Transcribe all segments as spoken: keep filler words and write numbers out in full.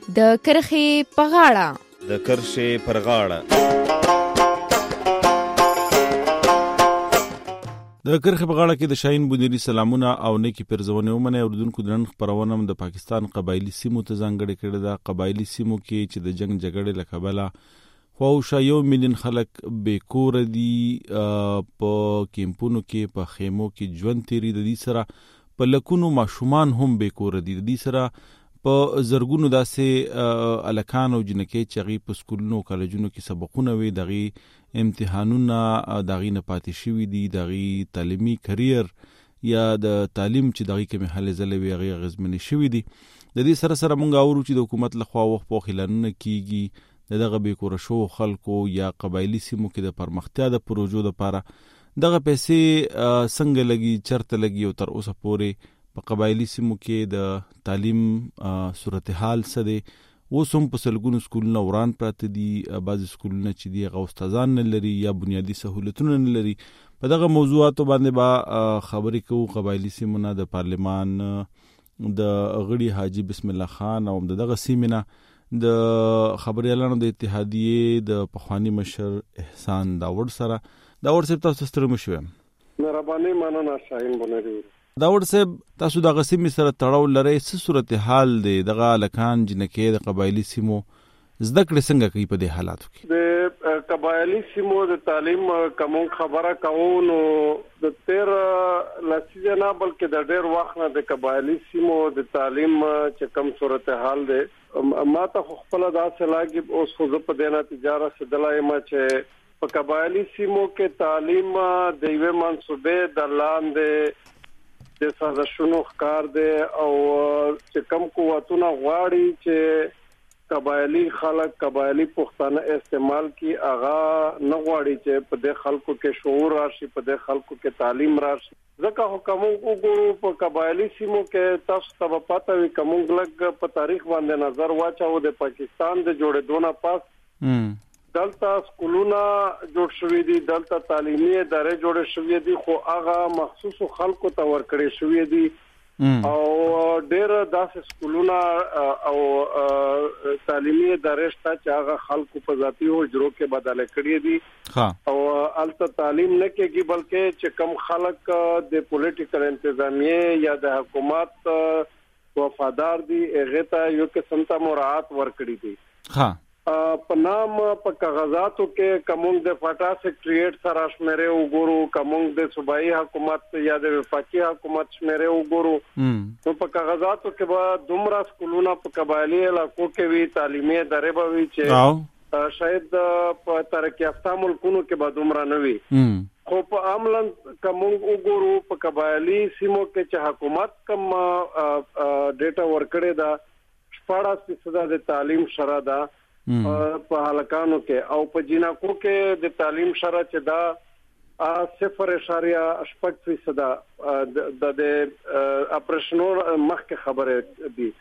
د کرښې په غاړه. د کرښې پر غاړه. د کرښې په غاړه کې د شاهین بونیری سلامونه او نیکی پرزونه ومنه. اوردونکو د نن خبرونه د پاکستان قبایلی سیمو ته ځانګړې کړې ده. قبایلی سیمو کې چې د جنگ جګړې له کبله خواوشا یو میلیون خلک بې کوره دي، په کیمپونو کې په خیمو کې ژوند تیری. د دې سره په لکونو ماشومان هم بې کوره دي. د دې سره په زرګونو داسې الکان او جنکې چې هغې په سکولونو او کالجونو کې سبقونه وي، د هغې امتحانونه د هغې نه پاتې شوي دي، د هغې تعلیمي کریر یا د تعلیم چې د هغې کومې هلې ځلې وي هغې اغېزمنې شوي دي. د دې سره سره موږ اورو چې د حکومت لخوا وخت په وخت اعلانونه کیږي د دغه بې کوره شوو خلکو یا قبایلي سیمو کې د پرمختیا د پروژو لپاره دغه پیسې څنګه لګي، چرته لګي او تر اوسه پورې په قبایلی سیمو کې د تعلیم صورتحال څه دی. اوس هم په سلګونو سکولونه وران پراته دي. بعضې سکولونه چې دي هغه استادان نه لري یا بنیادي سهولتونه نه لري. په دغه موضوعاتو باندې به خبرې کوو. قبایلی سیمونه د پارلمان د غړي حاجي بسم الله خان او د دغه سیمې نه د خبریالانو د اتحادیې د پخواني مشر احسان داوړ سره. داوړ صاحب تاسو ستړي مه شئ. مهرباني مننه شاهین بونیری. داوړ صاحب تاسو دغه سیمې سره تړاو لرئ، څه صورتحال دی؟ دغه هلکان جنکې د قبایلي سیمو زده کړې څنګه کوي په دې حالاتو کې؟ د قبایلي سیمو د تعلیم کوم خبره کوو نو د تیر لسیزه نه بلکې د ډېر وخت نه د قبایلي سیمو د تعلیم چې کوم صورتحال دی ما ته خپل داسې لاګي. اوس خو زه په دې نتیجه رسېدلی یم چې په قبایلي سیمو کې تعلیم د یوې منصوبې د لاندې د سازشونو ښکار دی او چې کوم قوتونه غواړي چې قبایلی خلک قبایلی پښتانه استعمال کی هغه نه غواړي چې په دې خلکو کې شعور راشي، په دې خلکو کې تعلیم راشي. ځکه حکم وګورو په قبایلی سیمو کې تاسو ته پته وي کوم لګ په تاریخ باندې نظر واچو د پاکستان د جوړېدو نه پس دلته سکولونه جوړ شوي دي، دلته تعلیمي ادارې جوړې شوي دي، خو هغه مخصوصو خلکو ته ورکړې شوي دي او ډېر داسې سکولونه او تعلیمي ادارې شته چې هغه خلکو په ذاتي حجرو کې بدله کړي دي او هلته تعلیم نه کېږي بلکې چې کم خلک د پولیټیکل انتظامیه یا د حکومت وفادار دي هغې ته یو قسم ته مراعات ورکړي دي. په نام په کاغذاتو کې کومون د فاټا سیکریټریټ سره شمیره وګورو، کومون د صوبایي حکومت یا د وفاقي حکومت شمیره وګورو، نو په کاغذاتو کې به دومره سکولونه په قبایلی علاقو کې وي، تعلیمي ادارې به وي چې شاید په ترقی یافته ملکونو کې به دومره نه وي. خو په عملاً کومون وګورو په قبایلی سیمو کې چې حکومت کوم ډیټا ورکړې ده شپاړس فیصده د تعلیم شره ده په هلکانو کې او په جنکو کې د تعلیم شره چې دا صفر اشاریه شپږ فیصده د اپریشنور مخکې خبره دي.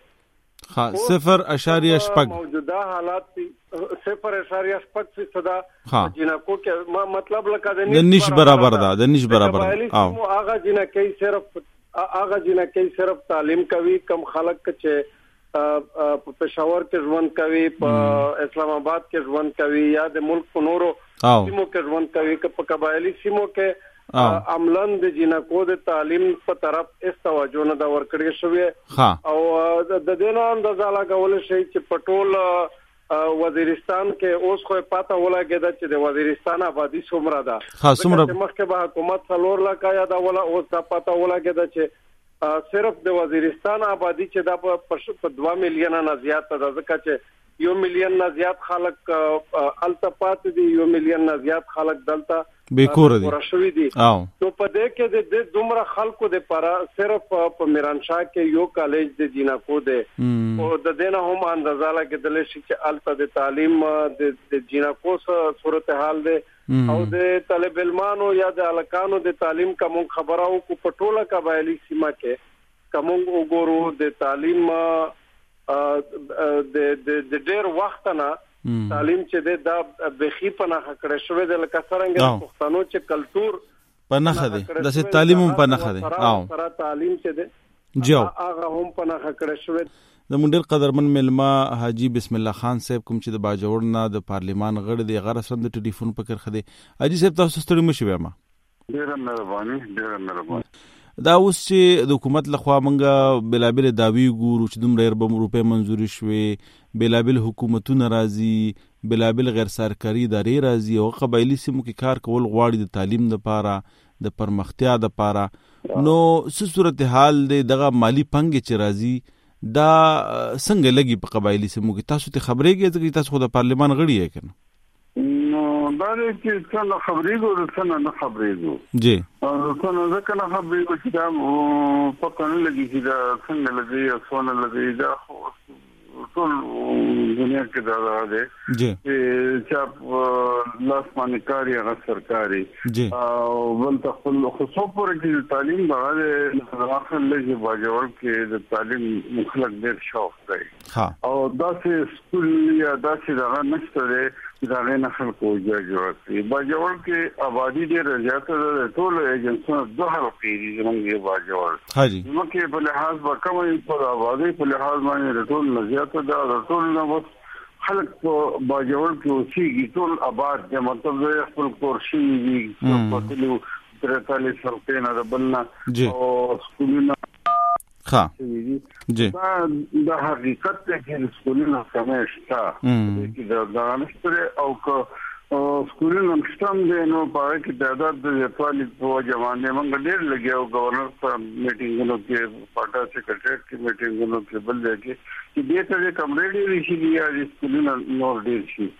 صفر اشاریه شپږ موجوده حالات صفر اشاریه شپږ فیصده جنکو کې مطلب لکه د نش برابر ده د نش برابر ده. هغه جنکې صرف هغه جنکې صرف تعلیم کوي کم خلک چې په پېښور کې ژوند کوي، په اسلام آباد کې ژوند کوي یا د ملک په نورو سیمو کې ژوند کوي. که په قبایلی سیمو کې عملاً د جنکو د تعلیم په طرف هیڅ توجه نه ده ورکړې شوې او د دې نه اندازه لګولی شي چې په ټول وزیرستان کې اوس خو پاته ولګېده چې د وزیرستان آبادي څومره ده. مخکې به حکومت څلور لکه یادوله، اوس دا پاته ولګېده چې صرف د وزیرستان آبادی چې دا په دوه میلیونه نه زیات ده، ځکه چې یو میلیون نه زیات خلک هلته پاتې دي، یو میلیون نه زیات خلک دلته بې کوره دي. نو په دې کې د دومره خلکو دپاره صرف په میرانشاه کې یو کالج د جنکو دی او د دې نه هم اندازه لګېدلی شي چې هلته د تعلیم د جنکو صورتحال دی او د طالب علمانو یا د هلکانو د تعلیم کوم خبره وکړو. په ټوله قبایلي سیمه کې کوم وګورو د تعلیم د ډېر وخت نه تعلیم چې دا بخي په نخښه کړی شوی دی لکه څرنګه د پښتنو چې کلتور په نخښه دی داسې تعلیم هم په نښه دی سره تعلیم چې دی جو هغه هم په نخښه کړی شوی. د مونډر قدرمن ملما حاجی بسم الله خان صاحب کوم چې د باجوړ نه د پارلیمان غړي دی غره سم د ټلیفون په کر خدي حاجی صاحب تاسو ستړي مشوي ما ډیره مهرباني ډیره مهرباني. دا اوس چې د حکومت لخوا مونږه بلابل داوی ګورو چې دومره اربع روپے منزوري شوې بلابل حکومتونه راځي بلابل غیر سرکاري ادارې راځي او قبایلی سیمو کې کار کول غواړي د تعلیم لپاره د پرمختیا لپاره نو څه صورتحال دی دغه مالی پنګ چې راځي دا څنګه لګي په قبایلی سیمو کې تاسو ته خبرېږي چې تاسو خو د پارلیمان غړي یې کنه نو دا چې څنګه خبرېږو او څنګه نه خبرېږو جی او څنګه ځکه نه خبرېږو چې دا پکې نه لګي چې دا څنګه لګي او څنګه لګي دا ټول دنیا کې دا راځي جی چې لاس باندې کاری هغه سرکاري او بل خپل خصوصو پر کې تعلیم باندې داخل لږه باجوړ کې د تعلیم مخلق ډېر شوق دی او دا چې سکول یا دا چې دا نشته دا نه خلکو جوړ کړي باجوړ کې آبادی ډېر زیاته ده ټول ایجنسونه دوه حلقې زموږ باجوړ حاجی نو کې په لحاظ وکوي په آبادی په لحاظ باندې ټول زیاته ده ټول نو خلک په باجوړ کې اوسېږي ټول آباد د مطلب د خپل کورشي دي په تلو ترتالیس سلطه نه بلنا او سکولونه ها جی دا د حقیقت کې سکولونه سمشتا چې دا دانشتره او که سکولونه مشتم دي نو په کې تعداد د ځوالي په جوانه موږ ډېر لګیاو گورنر په میټینګونو کې پټا سیکریټریټ کې میټینګونو کې بل ځای کې چې دې ته کمرېډي رشي دي یا سکولونه نور ډېر شي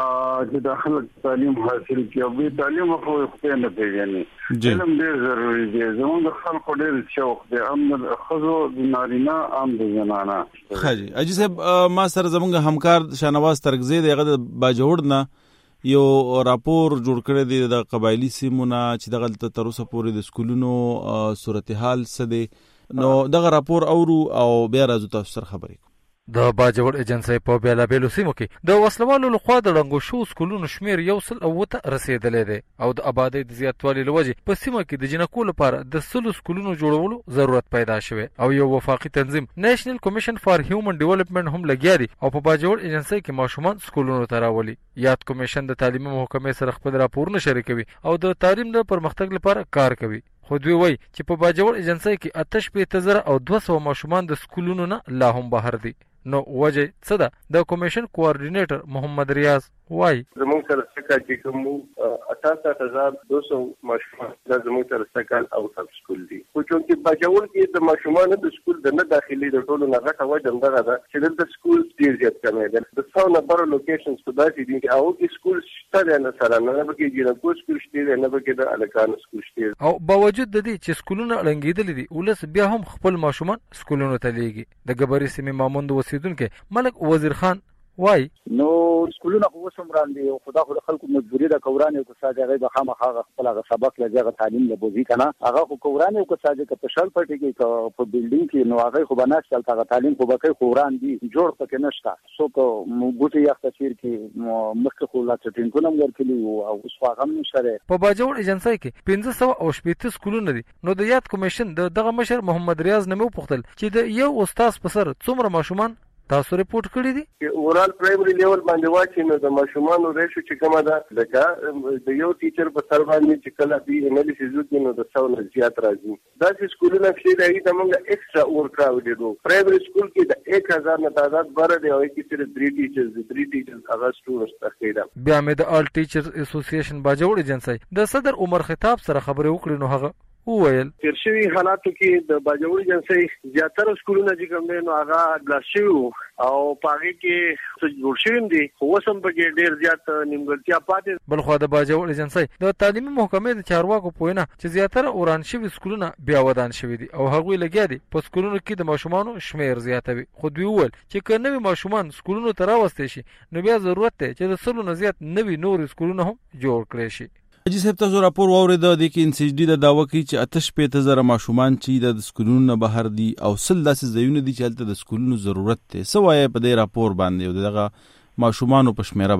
چې داخله تعلیم حاصل کړي او تعلیم خو خو نه پیژني علم ډېر ضروري دی زموږ خلکو ډېر شوق دی ام خزو د نارینه ام د زنانه خاجي اجي صاحب ما سره زموږ همکار شانواز ترګزی دی هغه د باجوړ نه یو راپور جوړ کړی دی د قبایلی سیمونه چې دغه تر اوسه پورې د سکولونو صورتحال څه دی نو دغه راپور اورو او بیا راځو تاسو سره خبرې د باجوړ ایجنسی په بیلابېلو سیمو کې د وسلوالو لخوا د ړنګو شو سکولونو شمیر یو سل او ته رسیدلی دی او د آبادۍ د زیاتوالي له وجې په سیمه کې د جنکو لپاره د سلو سکولونو جوړولو ضرورت پیدا شوی او یو وفاقي تنظیم نیشنل کمیشن فار هیومن ډیولپمنٹ هم لګیا دی او په باجوړ ایجنسی کې ماشومان سکولونو ته راولي یاد کمیشن د تعلیمي محکمې سره خپل راپورونه شریکوي او د تعلیم د پرمختګ لپاره کار کوي خو دوی وایي چې په باجوړ ایجنسی کې اته شپېته زره او دوه سوه ماشومان د سکولونو نه لا هم بهر دي نو وجه څه ده د کمیشن کوارډینیټر محمد ریاض وایي زموږ سره څه چې کوم اٹھاسٹھ ہزار دو سو ماشومان د زموږ سره سکل اوټ اف سکول دي خو چې باجوړ کې د ماشومان د سکول د نه داخلي د ټولو نه غټه وجه همدغه ده چې د سکول ډېر زیات کمی دی د څو نمبر لوکیشنز په داسې دي چې هغو کې سکول شته نه سره نه پکې جنکو سکول شته نه پکې د هلکانو سکول شته او باوجود د دې چې سکولونه ړنګېدلي دي ولس بیا هم خپل ماشومان سکولونو ته لیږي د ګبري سیمې ماموند اوسېدونکی ملک وزیر خان وای نو سکولونه خو وسم راندي او خدا خو خلکو مجبوری ده کورانه کو ساده غي به خامخا خپل هغه سبق لږه تعلیم له بوزي کنه هغه خو کورانه کو ساده ک په شل پټي کې په بلډینګ کې نو هغه خو بناش چل هغه تعلیم خو به کوران دي جوړ پکې نشته سو کو ګوتې یخ تصویر کې مخکې خو لا ټینګونه ورکلی او اوس هغه نشره په باجوړ ایجنسی کې پنځه سوه او شپېته سکولونه دي نو د یاد کمیشن د دغه مشر محمد ریاض نمو پوښتل چې د یو استاد په سر څومره ماشومان تاسو ریپورت کړی دي اورال پرایمري لیول باندې واچي نو د ماشومانو ریشو چې کومه ده لکه د یو ټیچر په سر باندې چې کله دی انالیسیس وکړي نو د څو نه زیات راځي دا چې سکولونه چې دی دا موږ ایکسترا اور کراوډ دي پرایمري سکول کې د ایک هزار نه تعداد بره دی او کې صرف درې ټیچرز دي درې ټیچرز هغه سټوډنټس تخیدا بیا مې د آل ټیچرز اسوسییشن باجوړ ایجنسی د صدر عمر خطاب سره خبرې وکړې نو هغه وویل تیر شوي حالاتو کې د باجوړ ایجنسی زیاتره سکولونه چې کوم دي نو هغه بلاس شوي او په هغې کې جوړ شوي دي خو اوس هم پکې ډېر زیات نیمګړتیا پاتې بلخوا د باجوړ ایجنسی د تعلیمي محکمې د چارواکو په وینا چې زیاتره وران شوي سکولونه بیا ودان شوي دي او هغوی لګیا دي په سکولونو کې د ماشومانو شمیر زیاتوي خو دوی وویل چې که نوي ماشومان سکولونو ته راوستی شي نو بیا ضرورت دی چې د سلو نه زیات نوي نورې سکولونه هم جوړ کړی شي حاجی صاحب تاسو راپور واورید د کې ان سی ډي د داوا کوي چې اته شپېته زره ماشومان چې د سکولونو نه بهر دي او سل داسې ځایونه دي چې هلته د سکولونو ضرورت دی څه وایي په دې راپور باندې او دغه ماشومانو په شمیره باندې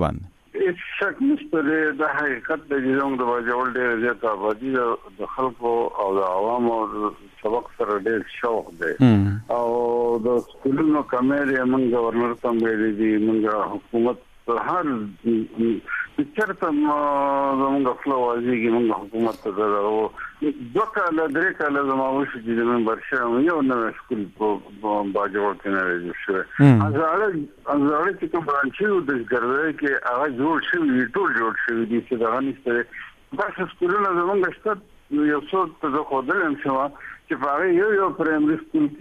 هیڅ شک نشته د حقیقت د جوړ د وجول ډېر زیات آبادی د خلکو او د عوامو سبق سره ډېر شوق دی او د سکولونو کمیټه موږ گورنر ته ویلي دي موږ حکومت هر چرته موږ خپل وازیږي موږ حکومت ته درو دوه کاله درې کاله زموږ چې د منبر شوم یو نو سکول په باجوړ کې نه راځي شو ازاله ازاله چې کوم برانچو د ګرځي کې هغه جوړ شوی ټول جوړ شوی دي چې دا نشته بس سکولونه زموږ شته یو څو ته خو دلم شو چې په یو یو پرایمري سکول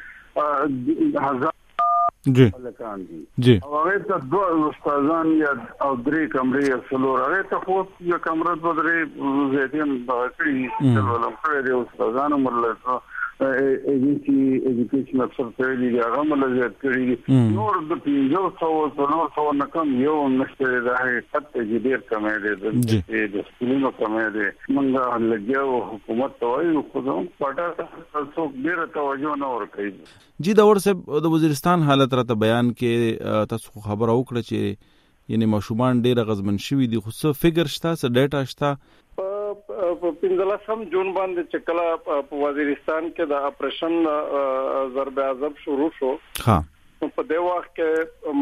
کې هزار جی جی هغه ته دوه استادان یا او درې کمرې یا څلور هغه ته خو یو کمره په درې زیاتین باقي چې ولوم کړی دی استادانو مرله ایجنسی ایجوکیشن افسر ته دی هغه مرله کړی نور د پیژو څو نور څو نکم یو نشته د حقیقت چې ډیر کمې دی د سکولونو کمې دی موږ لګیاو حکومت ته وایو خو زموږ پټه څوک ډیر توجه نه ورکوي جی دا ورسه د وزیرستان حالت راته بیان کې تاسو خبر اوکړه چې یعنی ماشومان ډیر غزمن شوی دي خو څه فګر شته څه ډیټا شته په پنځلسم جون باندې چې کله په وزیرستان کې د اپریشن ضرب عذاب شروع شو ها په دې وخت کې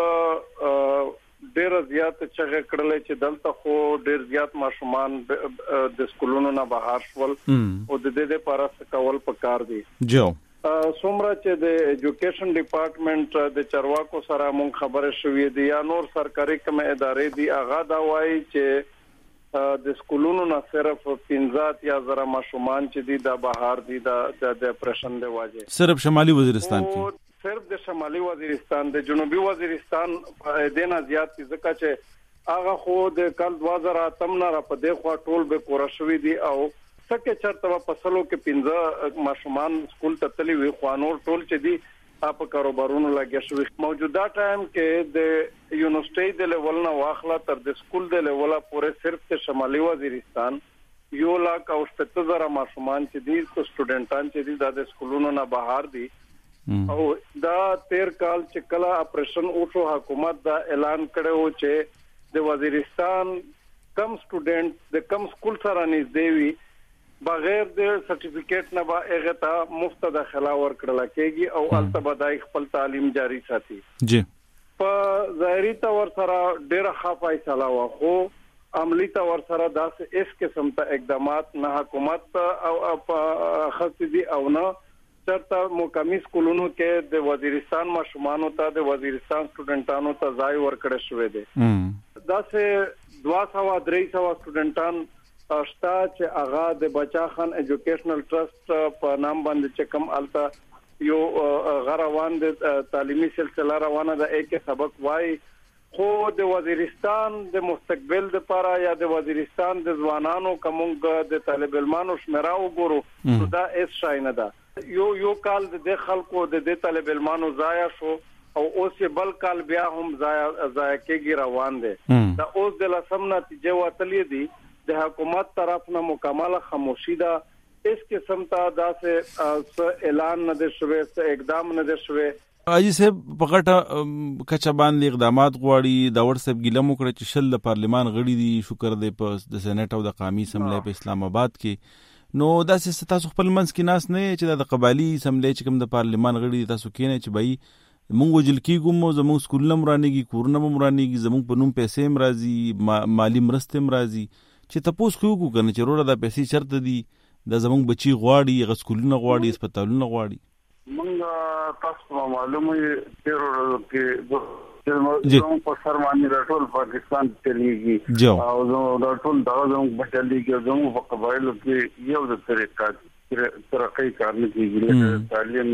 مونږ ډیر زیات چې کړل چې دلته خو ډیر زیات ماشومان د سکولونو نه بهر شول او د دې لپاره څه کول پکار دي جو څومره چې د ایجوکیشن ډپارټمنټ د چارواکو سره مونږ خبره شوې دي یا نور سرکاري کوم ادارې دي هغه دا وایي چې د سکولونو نه صرف پنځه یا زره ماشومان چې دي د بهر دي د اپریشن دی واجه صرف شمالي وزیرستان کې صرف د شمالي وزیرستان د جنوبي وزیرستان د نه زیات ځکه چې هغه خو د کال دوه هزار اته نه را په دې خوا ټول به پوره شوی دي او سکه چرته په فصلو کې پنځه ماشومان سکول ته تللی وي خوانور ټول چې دي په کاروبارونو لګیا شوی موجوده ټایم کې د یونیورسيټي د لیول نه واخله تر د سکول د لیول پورې صرف د شمالي وزیرستان یو لاک او شپږ زره ماشومان چې دي کو سټوډنټان چې دي د سکولونو نه بهر دي او دا تیر کال چې کله اپریشن اوشو حکومت دا اعلان کړو چې د وزیرستان کم سټوډنټ د کم سکول سره نږدې وي بغیر د سرټیفیکیټ نه به هغه ته مفت داخله ورکړل کېږي او البته بدای خپل تعلیم جاری ساتي جی په ظاهري تور سره ډېر ښه فیصله واخو عملی تور سره داسې اس قسم ته اقدامات نه حکومت او خاصدي او نه چرته مقامی سکولونو کې د وزیرستان ماشومانو ته د وزیرستان سټوډنټانو ته ځای ورکړل شوې ده داسې دوه سوه درې سوه سټوډنټان اشتا چې هغه د بچا خان ایجوکیشنل ټرست په نام باندې چې کوم الته یو غروان د تعلیمي سلسله روانه ده کې سبق وای خو د وزیرستان د مستقبل لپاره یا د وزیرستان د ځوانانو کومګ د طالب علمانو شمیره وګورو دا اس شای نه ده یو یو کال د خلکو د طالب علمانو ضایع شو او اوس بل کال بیا هم ضایع ضایع کېږي روان دي دا اوس د لسم نتیجه وتلې دي د حکومت طرف نه مکمله خاموشي ده اس قسم ته داسې اعلان نه دي شوی څه اقدام نه دي شوی اجي صاحب په غټه کچا باندې اقدامات غواړي دا ورسب ګیلم وکړي چې شل د پارلیمان غړي دي شکر دی په د سېنات او د قومي اسمبلی په اسلام آباد کې نو داسې تاسو خپل منځ کې ناس نه چې د قبایلی اسمبلی چې کوم د پارلیمان غړي تاسو کې نه چې بای مونږ وجل کیږو زموږ سکولونه مرانېږي کورونه مرانېږي زموږ په نوم پیسې مرাজি مالی مرسته مرাজি چې تاسو خو کو کنه چې وروړه د پیسې شرط دي د زموږ بچي غواړي غسکولونه غواړي هسپتالونه غواړي مونږ تاسو معلومه تیر ورځ کې زموږ په سرماني راټول پاکستان چلیږي او زموږ راټول دا زموږ بچلېږي زموږ په قبایلو کې یو د طریقې ترقی کارونه کیږي تعلیم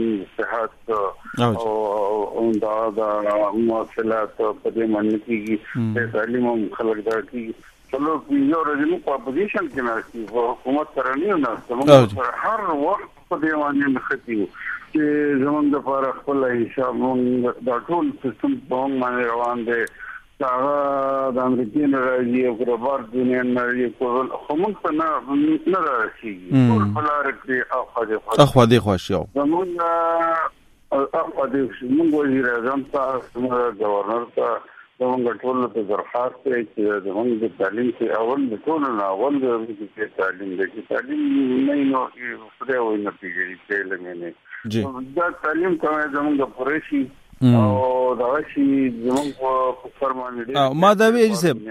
صحت او دا دا مواصلات په دې باندې کیږي تعلیم هم خلک دا کیږي څلور یو ورځې په اپوزیشن کې ناشتي حکومت سره نه ناشته هر وخت په دې باندې مخکې چې زمونږ د لپاره خپل حساب مونږ دا ټول سیستم په باندې روان دی دا د امریکای نه راځي او غربار دنیا نه راځي خو موږ په نه نه راځي ټول بلار کې اخو اخو دې خوشو زمونږ اخو دې موږ وزیر اعظم ته گورنر ته زموږ ټول ته درخواست دی چې زموږ د تعلیم کې اول د ټول نه اول د تعلیم د تعلیم نه نو خدای وي نه پیږي چې لمنه دا تعلیم کومه زموږ پرېشي او دا شي زموږ په فرمانه دي ما دا وی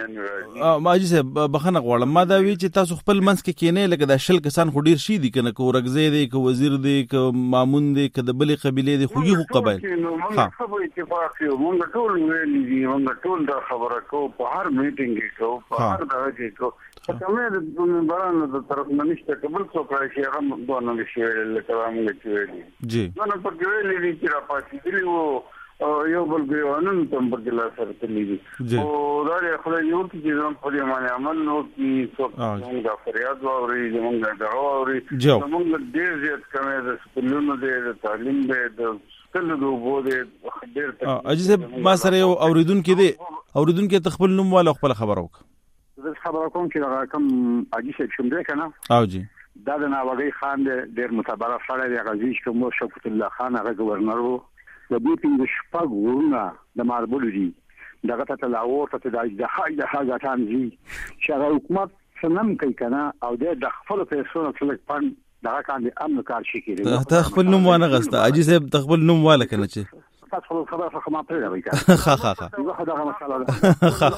چې ما چې بخنه غواړم ما دا وی چې تاسو خپل منځ کې کینې لکه د شل کسان خو ډیر شي دي کنه کو رغزې دي کو وزیر دي کو مامون دي کو د بلې قبيله دي خو یو قبایل ها خو اتفاق یو موږ ټول ویلي دي موږ ټول دا خبره کو په هر میټینګ کې کو په هر دا کې کو په کومه د بارانو د طرف نه نشته قبل څو کړی چې هغه دوه نه شي لکه موږ چې ویلي جی نو په کې ویلي دي چې را پاتې دي وو یو بل ګیوانن تم په ګلا سره تللی او دا خو یو چې زموږ په دې باندې عمل نو کی څو دا فریاد واوري زموږ دا واوري زموږ ډېر زیات کمه د سکولونو د تعلیم د کله دوه د ډېر ته اجازه ما سره یو اوریدونکو دی اوریدونکو تخپل نوم والا خپل خبر وک زه خبر کوم چې دا کوم اجازه شوم دی کنه او جی دا د ناوګي خان ډېر متبر سره دی غزي کوم شفقت الله خان هغه گورنر وو د دې په شپږ ورونه د ماربل دي دغه ته لاور ته د اجدهای د حاجتان دي چې هغه حکومت سنم کوي کنه او د خپل پیسو څخه پن دغه کاندي امن کار شي کېږي ته خپل نوم وانه غسته اجي صاحب تخپل نوم والا کنه چې تاسو خبره خبره ما پرې راوي کنه خا خا خا دغه مسله ده خا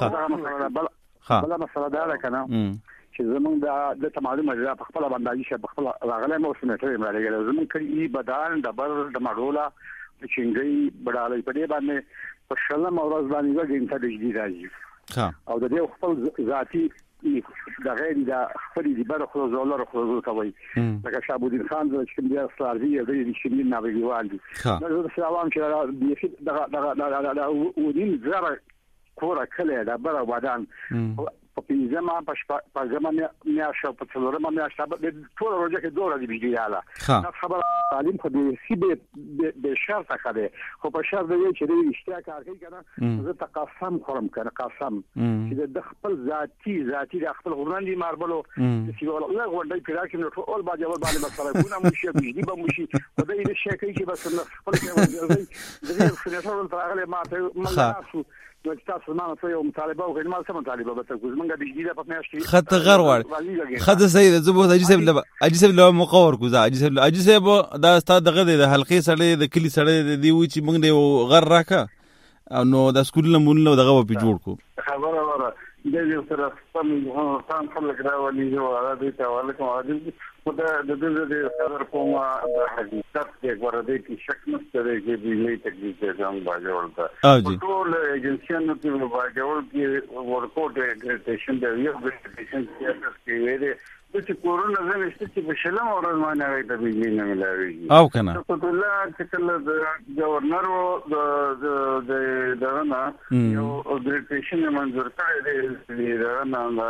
خا بل مسله ده کنه چې زمونږ د تمام مجرا په خپل باندې شي په خپل راغله مو سمته مړاله زمونږ کړي بدان د بر د ماډولا چنګي بډالې په دې باندې په شلم او ورځ باندې وګین ته د جدي راځي او د دې خپل ذاتی د غیر د خپل دی بر خو زولر خو کوي لکه شاه الدین خان چې کوم دی استرالیا دی د شینین ناوګیوال دي نو د عوام چې دغه دغه دغه ودین زره کور کله د بر ودان په پنځمه په زمانه میاشته په څلورمه میاشته په ټول ورځ کې دوه ورځې بيجیاله دا خبره تعلیم خو د سی به به شرط کړي خو په شرط دی چې د اشتراک کوي کنه زه تقسم خورم کنه قسم چې د خپل ذاتی ذاتی د خپل غران دي ماربلو چې ولا غونډي پیراکې نو ټول باندې ول باندې مسله ګونه مشي بيجي به مشي په دې شي کوي چې بس خپل کې د دې فنټول تراغله ماته مله نو تاسو ما ته یو مطالبه وکړم ما سم مطالبه به تاسو زمونږ د جديده په میاشتې خط غروړ خط سید زبوت اجي صاحب له اجي صاحب له مقور کو اجي صاحب اجي صاحب دا استاد دغه د حلقې سره د کلی سره دی و چې موږ دی غر راکا نو د سکول له مونږ له دغه په جوړ کو خبره وره د دې سره سم تام خلک راولي جو هغه ته وعلیکم السلام خدای د دې د خبر کومه د حقیقت کې ورته کې شک نشته چې دې تکلیف څنګه باندې ورته ټول ایجنسیانو کې باندې کې ورکوټ اګریډیشن د یو اګریډیشن کې ویلي چې کورونا زنه چې په شلم اورز باندې راځي د بيجي نه ملایوي او کنه په الله چې کله د گورنر او د د دغه یو اګریډیشن منظور کړی دی دا نه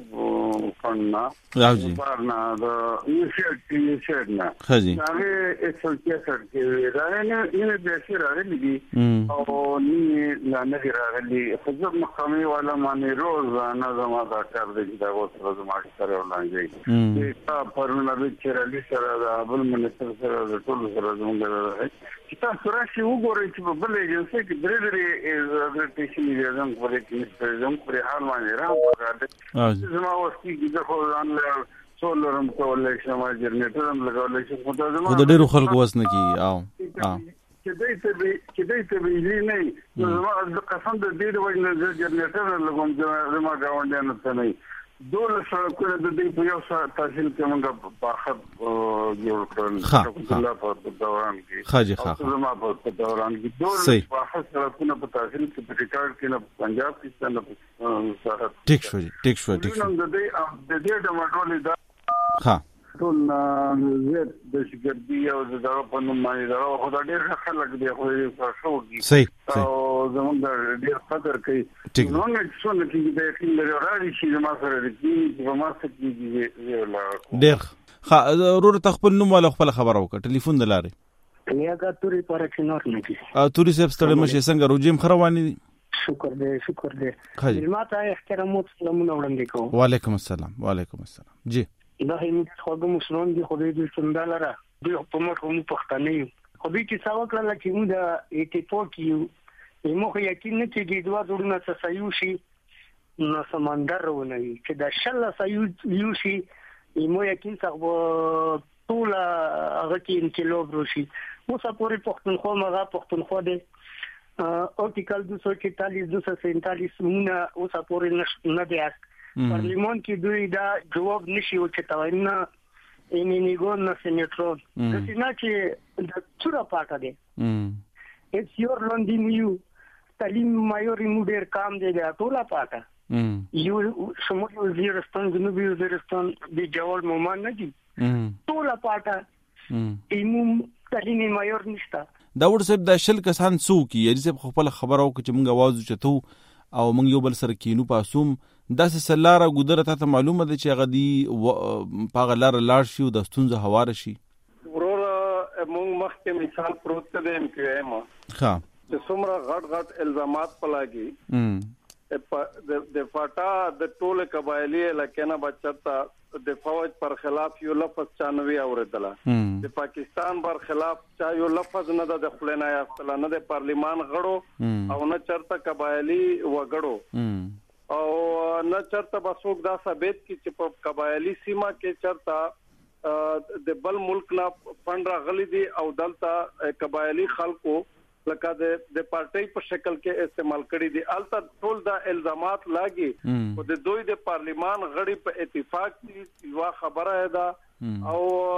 سب فننا راځي بارنا د یو شي یو شي نه خاصي هغه اکسل کې کې راځي نه د شي راځي او نه نه راځي خو مقامي ولا معنی روز نه زما دا کار دی دا اوس زما سره ولانځي دا پرونه د چیرالي سره د بل منستر سره د ټول سره زموږ چې تاسو راشي وګورئ چې په بل ایجنسي کې درې درې اګریډیشن یې زموږ په کې زموږ په حال باندې راځي زما وختي چې خو ځان له سولرم کولای شم جنریټرم لګولای شم خو دا زما د ډیرو خلکو وسنه کی او چې دای ته چې دای ته ویلې نه زما د قسم د دې د وجه نه جنریټر لګوم زما گاونډیانو ته نه دوله سره کړه د دې په یو تحصیل کې موږ په خط جوړ کړل الله په دوران کې خاجي خا زما په دوران کې دوله په خط سره کونه په تحصیل کې په ریکارډ کې نه پنجاب کې څنګه سره ټیک شو ټیک شو ټیک شو د دې د دې د ماډول دا ها ټول زه د شګردي او د دغه په نوم باندې دا خو دا ډېر خلک دی خو یې څه دي صحیح او زموږ ډېر قدر کوي نو نه څونه کې د یقین لري راځي چې ما سره د کې ما سره کې ولا ډېر ها ضرور تخپل نوم ولا خپل خبر وکړه ټلیفون دلاره نیاګه توري پر کینور نه کی ا توري سب ستړي مشه څنګه روجیم خروانی دي شکر دې شکر دې ما ته احترام او سلامونه وړاندې کوم وعلیکم السلام وعلیکم السلام جی دا هم خو مسلمان دي خو دې څنګه لاره دوی په موږ هم پښتني خو دې چې څاو کړل چې موږ د ایټي فور کې ایمو خو یقین نه کېږي دوه زړونه څه صحیح شي نو سمندر ونه وي چې د شل صحیح یو شي ایمو یقین څنګه ټول هغه کې انقلاب راشي. اوس پورې پښتونخوا مغه پښتونخوا دی آرټیکل دو سو چالیس دو سو سینتالیس مونږ اوس پورې نه دی است پارلیمان کې دوی دا جواب نشي او چې توینا اینیګون نه سېنیټرون د سینا چې د څوره پاټه دی اټس یور لندن یو تعلیم مایوري موډر کام دی د ټوله پاټه یو شمول وزیرستان جنوبي وزیرستان د جوال مومان نه دي ټوله پاټه ایمو تعلیم مایور نشته. دا ورسې د شل کسان سو کی یی چې خپل خبرو چې موږ आवाज چتو او موږ یو بل سره کینو پاسوم داسې سلاره ګودره ته معلومه ده چې غدي پاغه لار لاړ شي او د ستونزه هوار شي. ورور موږ مخکې مثال پروت ده ام کیو ایم ها چې څومره غټ غټ الزامات پلاګي د د فاټا د ټوله قبایلی لکه بچتا د فوج پر خلاف یو لفظ چانوي اوریدله د پاکستان پر خلاف چا یو لفظ نه د خپلنا یافتل نه د پارلیمان غړو او نه چرته قبایلی وګړو او نه چرته بسوک دا ثابت کی چې په قبایلی سیمه کې چرته د بل ملک نه فند راغلي دي او دلته قبایلی خلکو لکه د د پارټي په شکل کې استعمال کړي دي الته ټول دا الزامات لاګي او د دوی د پارلیمان غړي په اتفاق دي وا خبره ده او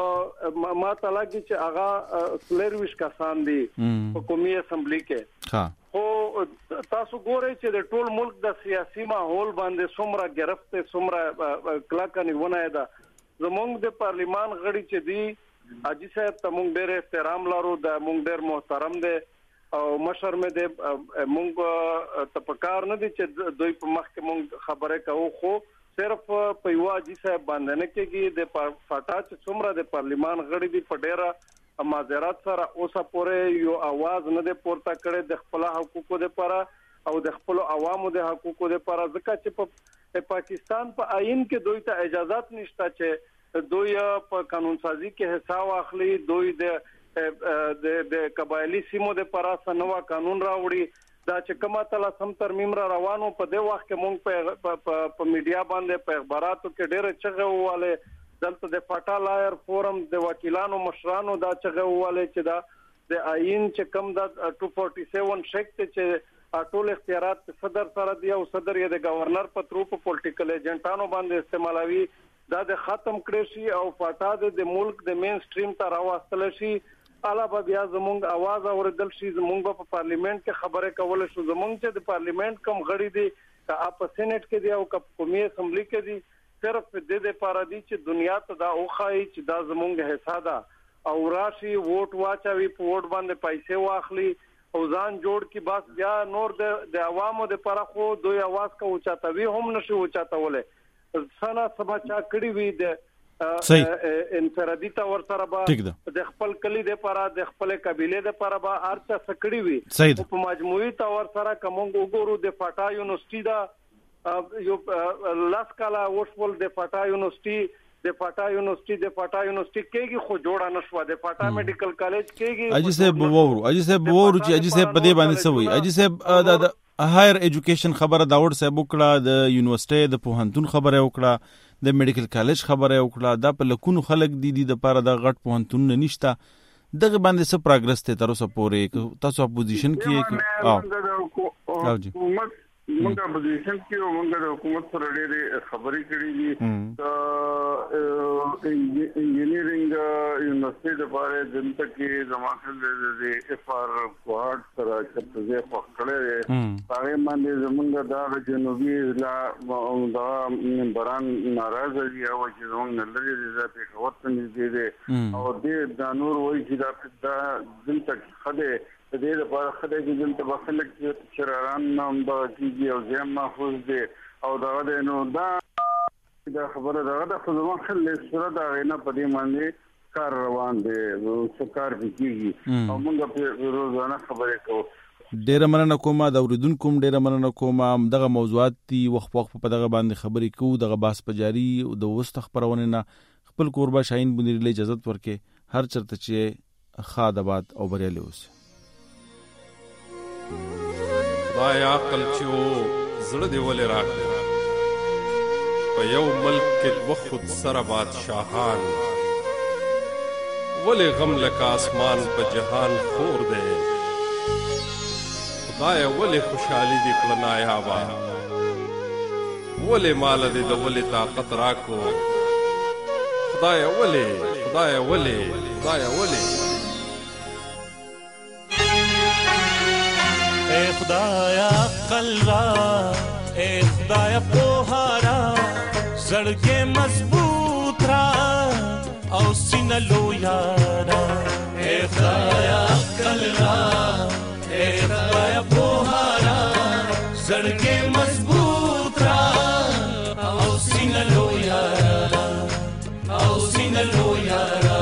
ما ته لاګي چې هغه سلرویش کسان دي په قومي اسمبلی کې ها خو تاسو ګورئ چې د ټول ملک د سیاسي ماحول باندې څومره گرفته څومره کلاکني ونه ده زمونږ د پارلیمان غړي چې دي اجي صاحب ته مونږ ډېر احترام لرو د مونږ ډېر محترم دي او مشر مې د مونږ تپکار نه دي چې دوی په مخ کې مونږ خبره کوو خو صرف په یو اجي صاحب باندې نه کېږي د فاټا چې څومره د پارلیمان غړي دي په ډېره معذرت سره اوسه پورې یو आवाज نه د پورته کړي د خپل حقوقو لپاره او د خپل عوامو د حقوقو لپاره ځکه چې په پاکستان په آئین کې دوی ته اجازه نشته چې دوی په قانون سازي کې حصہ واخلي دوی د د د قبایلی سیمو د پراسه نوو قانون راوړي دا چې کومه تل سم ترمیم را روانو په دې وخت کې مونږ په په میډیا باندې په اخباراتو کې ډېر چغه واله دلته د فاټا لایر فورم د وکیلانو مشرانو دا چغه واله چې دا د آئین چې کوم د دو سو سینتالیس شیکت چې ټول اختیارات صدر سره دی او صدر یې د گورنر په ترو په پولیټیکل ایجنټانو باندې استعمالوي دا د ختم کړی شي او فاټا د ملک د مین سټریم ته راوستل شي علاوه بیا زمونږ आवाज اوریدل شي زمونږ په پارلیمنت کې خبره کول شو زمونږ چې د پارلیمنت کم غړي دي که اپ سېنات کې دی او که قومي اسمبلی کې دي صرف د دې لپاره دي چې دنیا ته دا اوخایي چې دا زمونږ حصہ ده او راشي ووټ واچوي په ووټ باندې پیسې واخلي او ځان جوړ کی بس بیا نور د د عوامو د لپاره خو دوی आवाज کا اوچاتوي هم نشي اوچاتوله سنا سبا چا کړی وي د انفرادي تور سره به د خپل کلی د لپاره د خپل قبيله د لپاره به ارچا سکړی وي په مجموعي تور سره کوم وګورو د فاټا یونیورسيټي دا یو لاس کالا وشول د فاټا یونیورسيټي د فاټا یونیورسيټي د فاټا یونیورسيټي کېږي خو جوړه نشو د فاټا میډیکل کالج کېږي اجي صاحب وورو اجي صاحب وورو چې اجي صاحب په دې باندې سوي اجي صاحب د هایر ایجوکیشن خبره داور صاحب وکړه د یونیورسيټي د پوهنتون خبره وکړه د میډیکل کالج خبره وکړه دا په لکونو خلک دي د لپاره د غټ پوهنتون نه نشته دغه باندې څه پروګرس ته تر اوسه پورې تاسو اپوزیشن کې او او جی موږ اپوزیشن کې او موږ د حکومت سره ډېرې خبرې کړې دي د انجینیرینګ یونیورسيټي د باره دلته کې زموږ د اف ار کوارټ سره چې څه پخړې هغه باندې زموږ د جنوبي ضلع دا بران ناراضه دي او چې زموږ نه لري د پیښور ته دي او د نور وایي چې دا دلته خده د دې لپاره خدای دې دلته بخلک چې شراران نام دا کیږي او زم محفوظ دي او دا د نو دا دا خبره دا د خدمت خلک سره دا نه پدې باندې کار روان دي او کار کیږي او موږ په روزانه خبرې کوو. ډیره مننه کوم دا اوریدونکو ډیره مننه کوم دغه موضوعات دی وخت وخت په دغه باندې خبرې کوو دغه باس پجاري او د وست خبرونه نه خپل قربا شاهین بنيري له اجازه ورکې هر چرته چې خادبات او بریالي اوسه. خدای عقل چې و زړه دې ولې راکړ په یو ملک کې دوه خود سره بادشاهان ولې غم لکه آسمان په جهان خور دی خدای ولې خوشحالي دې کړه نایابه ولې مال دې د ولې طاقت راکو خدای ولې خدای ولې خدای ولې اے خدایا عقل را اے خدایا پوها را زړګې مضبوط را او سینه لویا را اے خدایا عقل را اے خدایا پوها را زړګې مضبوط را او سینه لویا را او سینه لویا را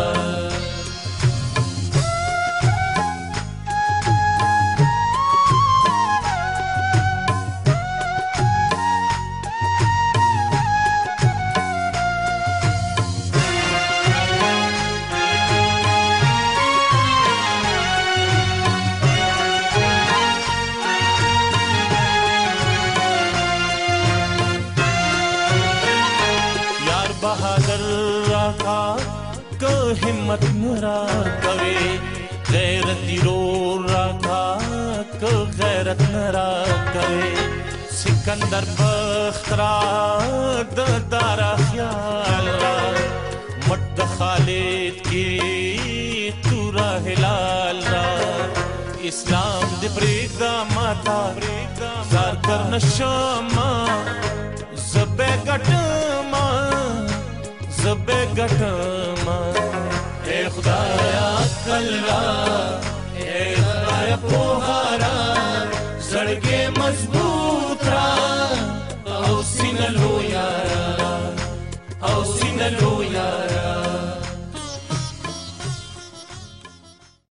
हिम्मत नरा कवे गैरती रो रखा को गैरत नरा कवे सिकंदर बख्तरा दारा ख्याल रा मट खालिद की तूरा हिलाल रा इस्लाम दे प्रेदा माता जार कर नशमा ज़बे गटमा ज़बे गटमा ए खुदाया अक्ल रा